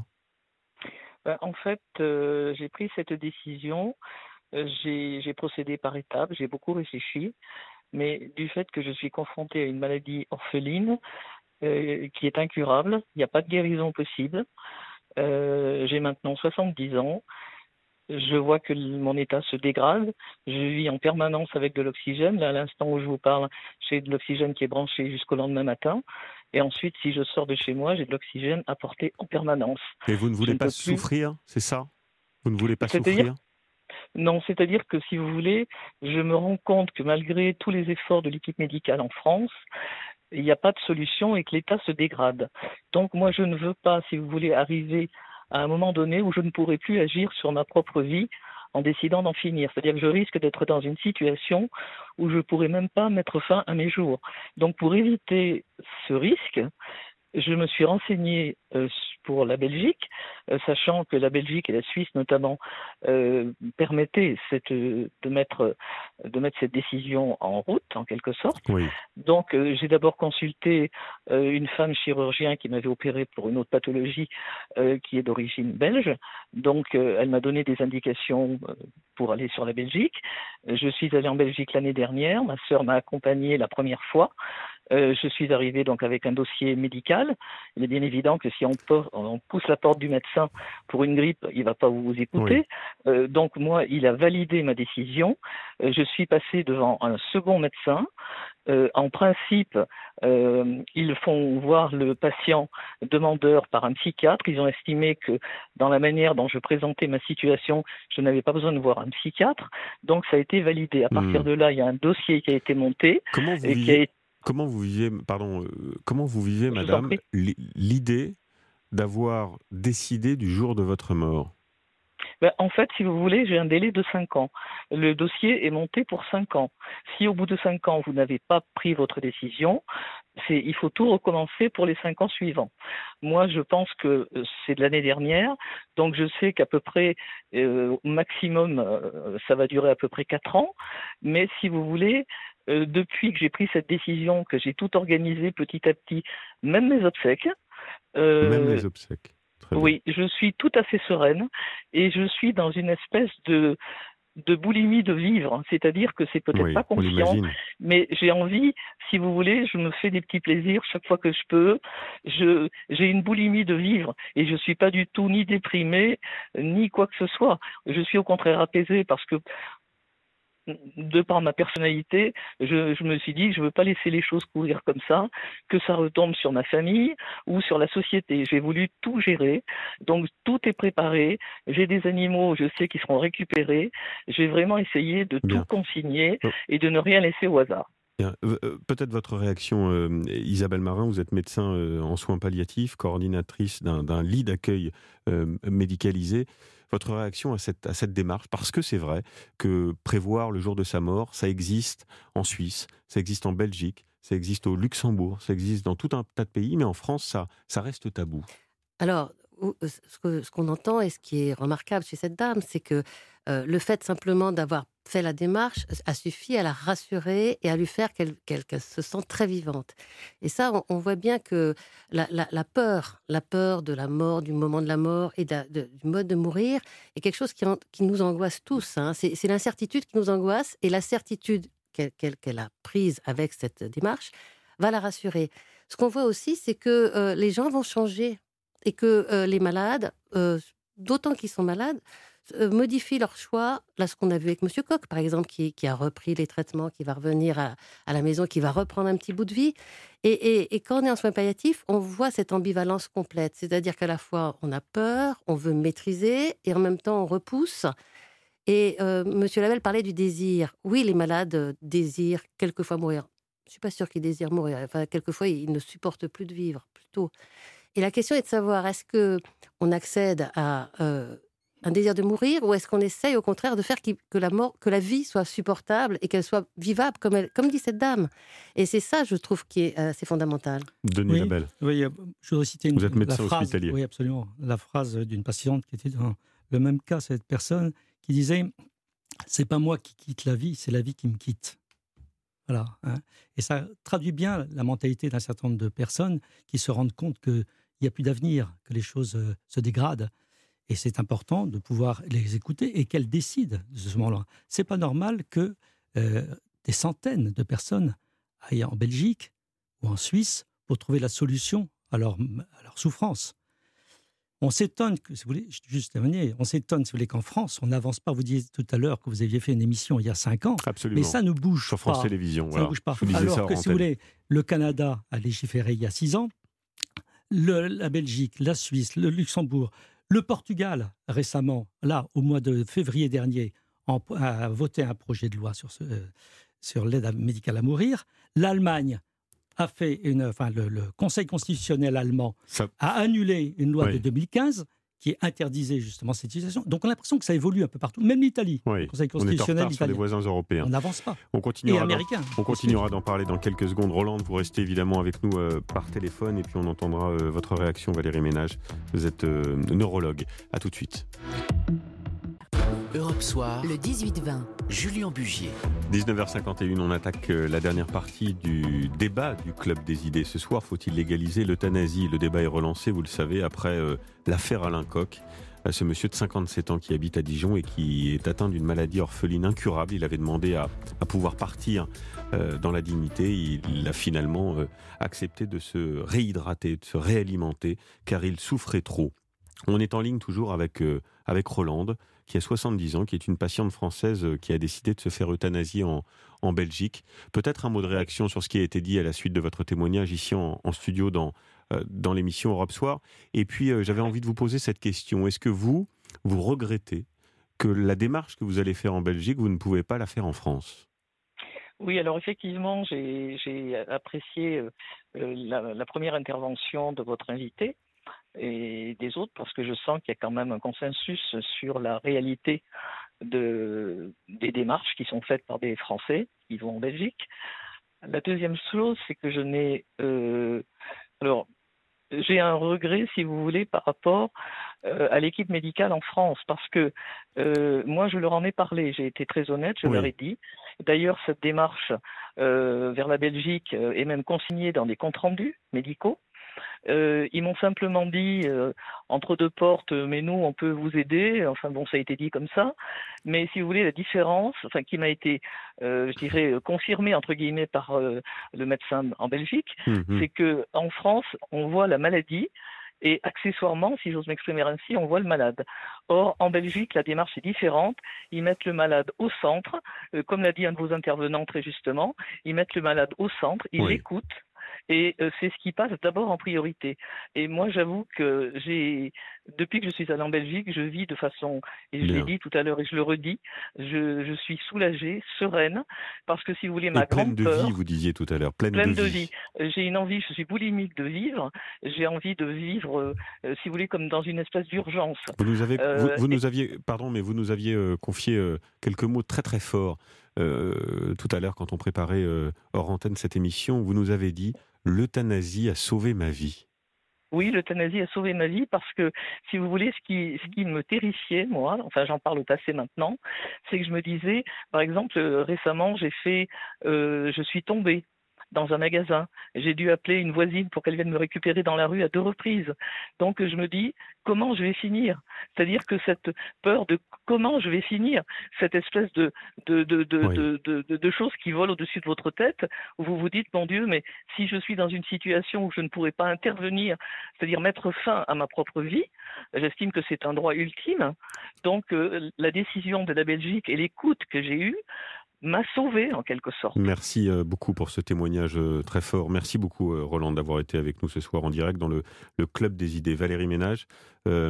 ben, En fait, euh, j'ai pris cette décision. Euh, j'ai, j'ai procédé par étapes, j'ai beaucoup réfléchi. Mais du fait que je suis confrontée à une maladie orpheline euh, qui est incurable, il n'y a pas de guérison possible. Euh, j'ai maintenant soixante-dix ans. Je vois que mon état se dégrade. Je vis en permanence avec de l'oxygène. Là, à l'instant où je vous parle, j'ai de l'oxygène qui est branché jusqu'au lendemain matin. Et ensuite, si je sors de chez moi, j'ai de l'oxygène apporté en permanence. Et vous ne voulez je pas ne souffrir, plus... c'est ça ? Vous ne voulez pas c'est-à-dire... souffrir ? Non, c'est-à-dire que si vous voulez, je me rends compte que malgré tous les efforts de l'équipe médicale en France, il n'y a pas de solution et que l'état se dégrade. Donc moi, je ne veux pas, si vous voulez, arriver à un moment donné où je ne pourrai plus agir sur ma propre vie en décidant d'en finir. C'est-à-dire que je risque d'être dans une situation où je ne pourrais même pas mettre fin à mes jours. Donc pour éviter ce risque, je me suis renseigné euh, pour la Belgique, euh, sachant que la Belgique et la Suisse notamment euh, permettaient cette, de, mettre, de mettre cette décision en route, en quelque sorte. Oui. Donc euh, j'ai d'abord consulté euh, une femme chirurgien qui m'avait opéré pour une autre pathologie euh, qui est d'origine belge. Donc euh, elle m'a donné des indications euh, pour aller sur la Belgique. Je suis allé en Belgique l'année dernière, ma sœur m'a accompagné la première fois. Euh, je suis arrivé donc avec un dossier médical. Il est bien évident que si on, por- on pousse la porte du médecin pour une grippe, il ne va pas vous écouter. Oui. Euh, donc moi, il a validé ma décision. Euh, je suis passé devant un second médecin. Euh, en principe, euh, ils font voir le patient demandeur par un psychiatre. Ils ont estimé que dans la manière dont je présentais ma situation, je n'avais pas besoin de voir un psychiatre. Donc ça a été validé. À partir mmh. de là, il y a un dossier qui a été monté. Comment vous et vivez... qui a été Comment vous vivez, pardon, euh, comment vous vivez, madame, l'idée d'avoir décidé du jour de votre mort? Ben, en fait, si vous voulez, j'ai un délai de cinq ans. Le dossier est monté pour cinq ans. Si au bout de cinq ans, vous n'avez pas pris votre décision, c'est, il faut tout recommencer pour les cinq ans suivants. Moi, je pense que c'est de l'année dernière, donc je sais qu'à peu près, euh, au maximum, euh, ça va durer à peu près quatre ans. Mais si vous voulez, euh, depuis que j'ai pris cette décision, que j'ai tout organisé petit à petit, même mes obsèques. Euh, même les obsèques. Oui, je suis tout à fait sereine et je suis dans une espèce de, de boulimie de vivre. C'est-à-dire que c'est peut-être oui, pas conscient, mais j'ai envie, si vous voulez, je me fais des petits plaisirs chaque fois que je peux. Je, j'ai une boulimie de vivre et je ne suis pas du tout ni déprimée, ni quoi que ce soit. Je suis au contraire apaisée parce que de par ma personnalité, je, je me suis dit que je ne veux pas laisser les choses courir comme ça, que ça retombe sur ma famille ou sur la société. J'ai voulu tout gérer, donc tout est préparé. J'ai des animaux, je sais qu'ils seront récupérés. J'ai vraiment essayé de Bien. tout consigner et de ne rien laisser au hasard. Bien. Peut-être votre réaction, euh, Isabelle Marin, vous êtes médecin euh, en soins palliatifs, coordinatrice d'un, d'un lit d'accueil euh, médicalisé. Votre réaction à cette, à cette démarche, parce que c'est vrai que prévoir le jour de sa mort, ça existe en Suisse, ça existe en Belgique, ça existe au Luxembourg, ça existe dans tout un tas de pays, mais en France, ça, ça reste tabou. Alors, ce, que, ce qu'on entend et ce qui est remarquable chez cette dame, c'est que euh, le fait simplement d'avoir fait la démarche a suffi à la rassurer et à lui faire qu'elle, qu'elle, qu'elle se sente très vivante. Et ça, on, on voit bien que la, la, la peur, la peur de la mort, du moment de la mort et de, de, du mode de mourir est quelque chose qui, en, qui nous angoisse tous. Hein. C'est, c'est l'incertitude qui nous angoisse et la certitude qu'elle, qu'elle, qu'elle a prise avec cette démarche va la rassurer. Ce qu'on voit aussi, c'est que euh, les gens vont changer et que euh, les malades, euh, d'autant qu'ils sont malades, euh, modifient leur choix. Là, ce qu'on a vu avec Monsieur Koch, par exemple, qui, qui a repris les traitements, qui va revenir à, à la maison, qui va reprendre un petit bout de vie. Et, et, et quand on est en soins palliatifs, on voit cette ambivalence complète. C'est-à-dire qu'à la fois, on a peur, on veut maîtriser, et en même temps, on repousse. Et euh, Monsieur Lavelle parlait du désir. Oui, les malades désirent quelquefois mourir. Je ne suis pas sûre qu'ils désirent mourir. Enfin, quelquefois, ils ne supportent plus de vivre, plutôt. Et la question est de savoir, est-ce qu'on accède à euh, un désir de mourir ou est-ce qu'on essaye au contraire de faire que la, mort, que la vie soit supportable et qu'elle soit vivable, comme, elle, comme dit cette dame. Et c'est ça, je trouve, qui est assez fondamental. Denis oui, Labelle. Oui, je voudrais citer une, Vous êtes médecin la phrase, hospitalier. Oui, absolument. La phrase d'une patiente qui était dans le même cas, cette personne qui disait « C'est pas moi qui quitte la vie, c'est la vie qui me quitte ». Voilà. Hein. Et ça traduit bien la mentalité d'un certain nombre de personnes qui se rendent compte qu'il n'y a plus d'avenir, que les choses euh, se dégradent. Et c'est important de pouvoir les écouter et qu'elles décident de ce moment-là. Ce n'est pas normal que euh, des centaines de personnes aillent en Belgique ou en Suisse pour trouver la solution à leur, à leur souffrance. On s'étonne, que, si vous voulez, juste terminer, on s'étonne, si vous voulez, qu'en France, on n'avance pas. Vous disiez tout à l'heure que vous aviez fait une émission il y a cinq ans. Absolument. Mais ça ne bouge Sur France pas. Télévisions. Ça voilà. ne bouge pas. Alors que, si vous voulez, le Canada a légiféré il y a six ans, le, la Belgique, la Suisse, le Luxembourg, le Portugal, récemment, là, au mois de février dernier, en, a voté un projet de loi sur, ce, euh, sur l'aide médicale à mourir. L'Allemagne a fait une, enfin, le, le Conseil constitutionnel allemand Ça... a annulé une loi oui. de deux mille quinze qui interdisait justement cette situation. Donc on a l'impression que ça évolue un peu partout, même l'Italie. Oui. Le Conseil On est en constitutionnel retard sur les voisins européens. On n'avance pas. On continuera, Et d'en, américain. on continuera d'en parler dans quelques secondes. Roland, vous restez évidemment avec nous euh, par téléphone et puis on entendra euh, votre réaction, Valérie Ménage. Vous êtes euh, neurologue. À tout de suite. Europe Soir, le dix-huit vingt, Julien Bugier. dix-neuf heures cinquante et une, on attaque la dernière partie du débat du Club des idées. Ce soir, faut-il légaliser l'euthanasie ? Le débat est relancé, vous le savez, après euh, l'affaire Alain Koch. Ce monsieur de cinquante-sept ans qui habite à Dijon et qui est atteint d'une maladie orpheline incurable. Il avait demandé à, à pouvoir partir euh, dans la dignité. Il, il a finalement euh, accepté de se réhydrater, de se réalimenter, car il souffrait trop. On est en ligne toujours avec, euh, avec Rolande, qui a soixante-dix ans, qui est une patiente française qui a décidé de se faire euthanasier en, en Belgique. Peut-être un mot de réaction sur ce qui a été dit à la suite de votre témoignage ici en, en studio dans, euh, dans l'émission Europe Soir. Et puis, euh, j'avais envie de vous poser cette question. Est-ce que vous, vous regrettez que la démarche que vous allez faire en Belgique, vous ne pouvez pas la faire en France ? Oui, alors effectivement, j'ai, j'ai apprécié euh, la, la première intervention de votre invité et des autres, parce que je sens qu'il y a quand même un consensus sur la réalité de, des démarches qui sont faites par des Français qui vont en Belgique. La deuxième chose, c'est que je n'ai... Euh, alors, j'ai un regret, si vous voulez, par rapport euh, à l'équipe médicale en France, parce que euh, moi, je leur en ai parlé, j'ai été très honnête, je oui. leur ai dit. D'ailleurs, cette démarche euh, vers la Belgique euh, est même consignée dans des comptes rendus médicaux. Euh, ils m'ont simplement dit euh, entre deux portes, mais nous on peut vous aider. Enfin bon, ça a été dit comme ça. Mais si vous voulez, la différence, enfin qui m'a été, euh, je dirais, confirmée entre guillemets par euh, le médecin en Belgique, mmh. c'est que en France, on voit la maladie. Et accessoirement, si j'ose m'exprimer ainsi, on voit le malade. Or, en Belgique, la démarche est différente. Ils mettent le malade au centre. Euh, comme l'a dit un de vos intervenants très justement, ils mettent le malade au centre, ils oui. l'écoutent. Et euh, c'est ce qui passe d'abord en priorité. Et moi, j'avoue que j'ai, depuis que je suis allée en Belgique, je vis de façon, et je Bien. l'ai dit tout à l'heure et je le redis, je, je suis soulagée, sereine, parce que si vous voulez, ma et pleine grande de peur, vie, vous disiez tout à l'heure, pleine, pleine de, de vie. vie. J'ai une envie, je suis boulimique de vivre, j'ai envie de vivre, euh, si vous voulez, comme dans une espèce d'urgence. Vous nous, avez, Euh, vous, vous et- nous aviez, pardon, mais vous nous aviez euh, confié euh, quelques mots très très forts euh, tout à l'heure quand on préparait euh, hors antenne cette émission. Vous nous avez dit l'euthanasie a sauvé ma vie. Oui, l'euthanasie a sauvé ma vie parce que, si vous voulez, ce qui, ce qui me terrifiait, moi, enfin j'en parle au passé maintenant, c'est que je me disais, par exemple, euh, récemment, j'ai fait, euh, je suis tombée dans un magasin. J'ai dû appeler une voisine pour qu'elle vienne me récupérer dans la rue à deux reprises. Donc je me dis, comment je vais finir ? C'est-à-dire que cette peur de comment je vais finir, cette espèce de, de, de, de, Oui. de, de, de, de choses qui volent au-dessus de votre tête, où vous vous dites, mon Dieu, mais si je suis dans une situation où je ne pourrais pas intervenir, c'est-à-dire mettre fin à ma propre vie, j'estime que c'est un droit ultime. Donc euh, la décision de la Belgique et l'écoute que j'ai eue m'a sauvé en quelque sorte. Merci euh, beaucoup pour ce témoignage euh, très fort. Merci beaucoup, euh, Roland, d'avoir été avec nous ce soir en direct dans le, le Club des idées. Valérie Ménage, euh,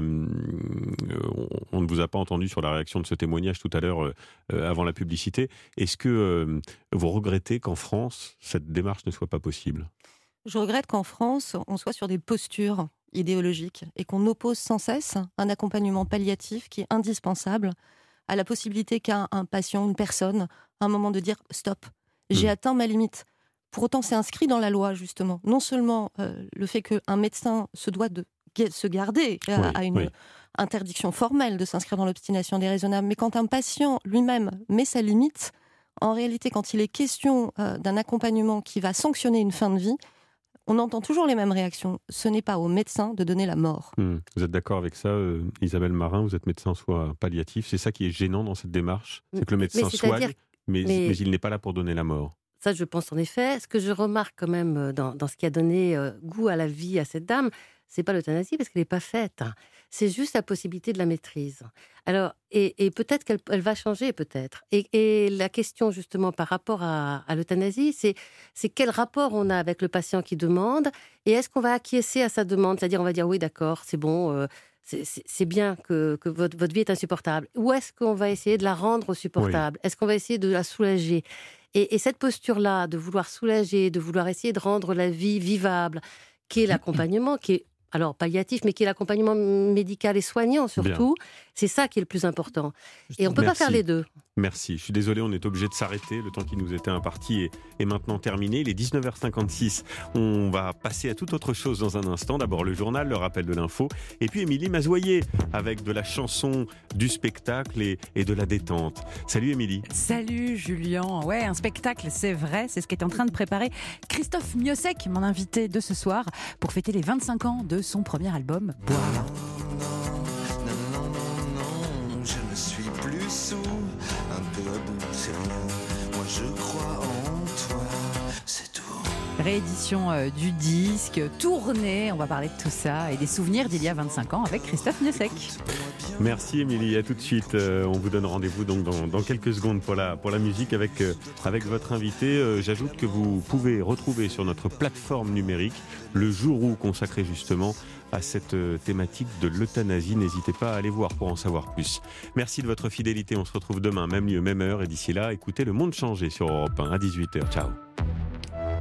on, on ne vous a pas entendu sur la réaction de ce témoignage tout à l'heure euh, avant la publicité. Est-ce que euh, vous regrettez qu'en France, cette démarche ne soit pas possible ? Je regrette qu'en France, on soit sur des postures idéologiques et qu'on oppose sans cesse un accompagnement palliatif qui est indispensable à la possibilité qu'a un patient, une personne, à un moment de dire « stop, j'ai mmh. atteint ma limite ». Pour autant, c'est inscrit dans la loi, justement. Non seulement euh, le fait qu'un médecin se doit de se garder oui, à, à une oui. interdiction formelle de s'inscrire dans l'obstination déraisonnable, mais quand un patient lui-même met sa limite, en réalité, quand il est question euh, d'un accompagnement qui va sanctionner une fin de vie, on entend toujours les mêmes réactions. Ce n'est pas au médecin de donner la mort. Mmh. Vous êtes d'accord avec ça, euh, Isabelle Marin ? Vous êtes médecin en soins palliatifs. C'est ça qui est gênant dans cette démarche ? C'est que le médecin mais soigne, mais, mais... mais il n'est pas là pour donner la mort. Ça, je pense en effet. Ce que je remarque quand même dans, dans ce qui a donné euh, goût à la vie à cette dame, c'est pas l'euthanasie parce qu'elle n'est pas faite. C'est juste la possibilité de la maîtrise. Alors, et, et peut-être qu'elle elle va changer, peut-être. Et, et la question justement par rapport à, à l'euthanasie, c'est, c'est quel rapport on a avec le patient qui demande et est-ce qu'on va acquiescer à sa demande ? C'est-à-dire, on va dire oui, d'accord, c'est bon. Euh, C'est, c'est, c'est bien que, que votre, votre vie est insupportable. Ou est-ce qu'on va essayer de la rendre supportable ? Oui. Est-ce qu'on va essayer de la soulager ? et, et cette posture-là, de vouloir soulager, de vouloir essayer de rendre la vie vivable, qui est l'accompagnement, qui est alors palliatif, mais qui est l'accompagnement médical et soignant surtout. Bien. C'est ça qui est le plus important. Et on ne peut Merci. pas faire les deux. Merci. Je suis désolé, on est obligé de s'arrêter. Le temps qui nous était imparti est, est maintenant terminé. Il est dix-neuf heures cinquante-six. On va passer à toute autre chose dans un instant. D'abord le journal, le rappel de l'info. Et puis Émilie Mazoyer avec de la chanson, du spectacle et, et de la détente. Salut Émilie. Salut Julien. Ouais, un spectacle, c'est vrai. C'est ce qu'est en train de préparer Christophe Miossec, mon invité de ce soir, pour fêter les vingt-cinq ans de son premier album, Boire. Je ne suis plus sous, un peu à bout, c'est rien. Moi je crois en toi, c'est tout. Réédition euh, du disque, tournée, on va parler de tout ça et des souvenirs d'il y a vingt-cinq ans avec Christophe Miossec. Merci Émilie, à tout de suite. Euh, on vous donne rendez-vous donc dans, dans quelques secondes pour la, pour la musique avec, euh, avec votre invité. Euh, j'ajoute que vous pouvez retrouver sur notre plateforme numérique le jour où consacré justement à cette thématique de l'euthanasie. N'hésitez pas à aller voir pour en savoir plus. Merci de votre fidélité. On se retrouve demain, même lieu, même heure. Et d'ici là, écoutez Le Monde changer sur Europe un à dix-huit heures. Ciao.